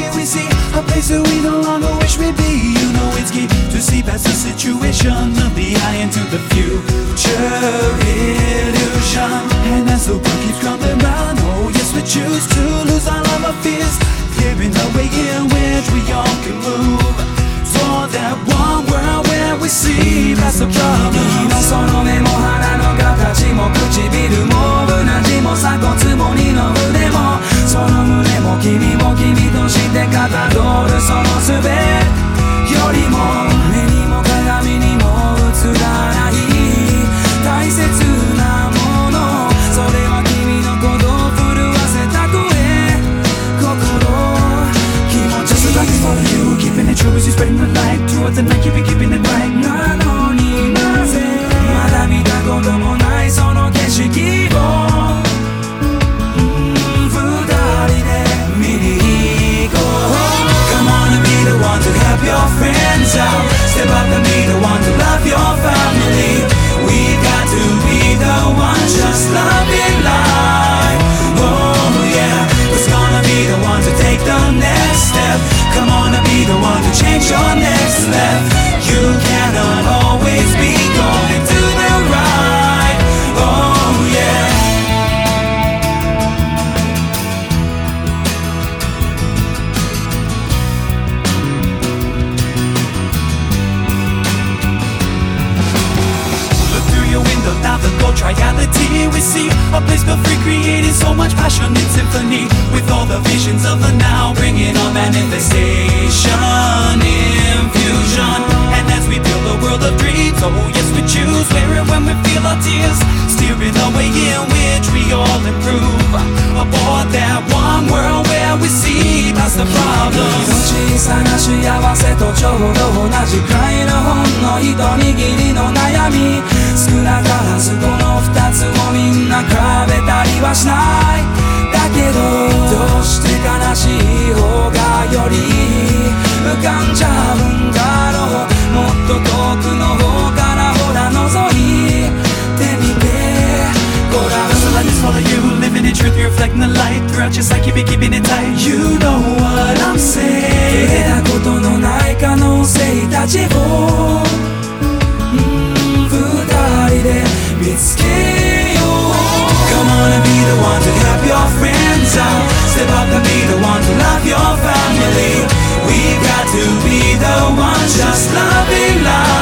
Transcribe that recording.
here we see a place that we no longer wish we'd be. You know it's key to see past the situation of the eye into the future illusion. And as the world keeps crumbling round, oh yes, we choose to lose all of our fears, clearing the way in which we all can move toward that one world where we see past the problems. 君のその目も鼻の形も唇もうなじも鎖骨も二の腕もその胸も君も君としてかたどるその術よりも目にも鏡にも映らない大切なもの、それは君の鼓動を震わせた声心気持ち Just like it's for you, keeping it true as you spreading the light towards the night, keeping it right. なのになぜまだ見たこともないその景色を二人で見に行こう。 Come on and be the one to help your friends out. Step up and be the one to love your family. We've got to be the one just loving life. Oh yeah, who's gonna be the one to take the next step? Come on and be the one to change your next left. You cannot always be going to the right. Oh yeah. Look through your window, now the gold triality we see a place built free, creating so much passion in symphony. With all the visions of the now, bringing on manifestation, infusion. And as we build a world of dreams, oh yes we choose where and when we feel our tears, steering the way in which we all improve, aboard that one world where we see past the problems. 小さな幸せとちょうど同じくらいのほんの一握りの悩み、少なからずこの二つをみんな比べたりはしない。だけどどうして悲しい方がより浮かんじゃうんだろう。もっと遠くの方からほら覗いてみてごらん。 Does the light is follow you, living in truth, you're reflecting the light throughout your psyche, be keeping it tight. You know what I'm saying. 触れたことのない可能性たちを二人で見つけよう。 Come on and be the one to help your friends out. Step up and be the one to love your family. We've got to be the one just loving life.